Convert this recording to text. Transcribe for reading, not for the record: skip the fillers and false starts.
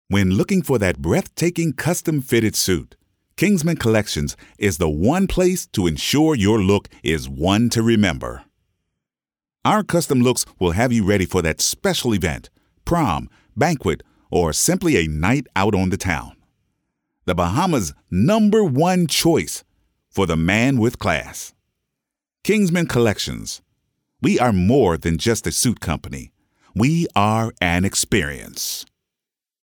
When looking for that breathtaking custom-fitted suit, Kingsman Collections is the one place to ensure your look is one to remember. Our custom looks will have you ready for that special event, prom, banquet, or simply a night out on the town. The Bahamas' #1 choice for the man with class. Kingsman Collections. We are more than just a suit company. We are an experience.